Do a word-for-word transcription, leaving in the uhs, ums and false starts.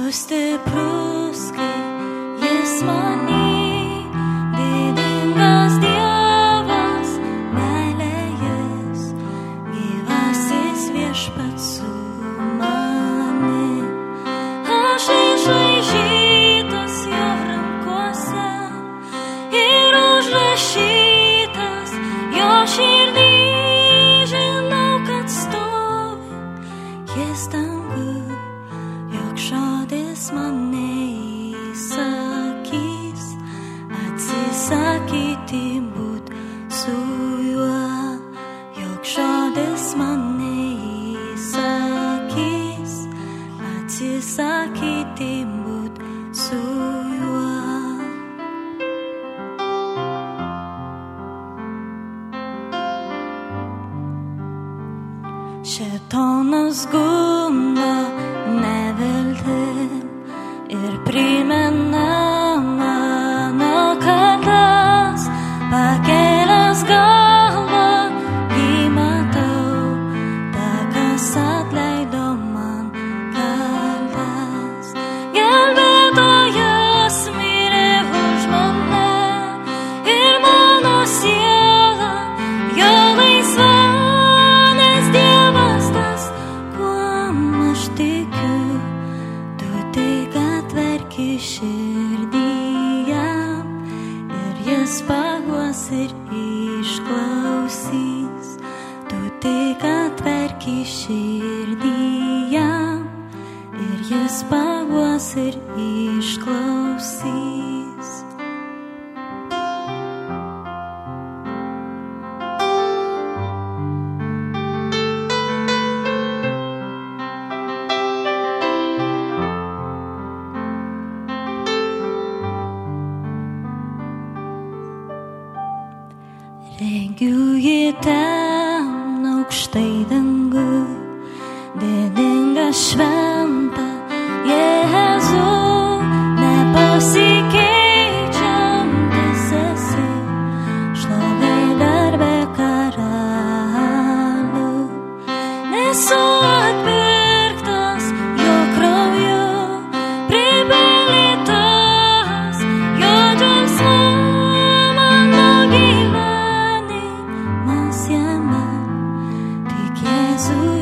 stiprus, kai jis many, didingas Dievas, meilė jis, gyvasis viešpats su mani. Aš išraižytas jo rankose ir užrašytas jo širdį, žinau, kad stovi jis danguj, jog žodis man neįsakys atsisakyti būt su juo, jog žodis man neįsakys atsisakyti būt su juo. Šėtonas gundo neviltim ir primena mano kaltas, pakėlęs galvą, jį matau, ta, kas atleido man kaltas. Gelbėtojas mirė už mane ir mano siela jo laisva, nes Dievas tas, kuom aš tikiu, tu tik atverki širdį jam ir jis paguos ir išklausys. Tu tik atverki širdį jam ir jis paguos ir išklausys. Regiu jį ten aukštai danguj, didinga šventa Jėzų, nepasikeičiantis esi, šlovė garbė karalių. Nesu atpirktas jo krauju, pripildytas jo džiaugsmu, mano gyvenimas jame tik Jėzus.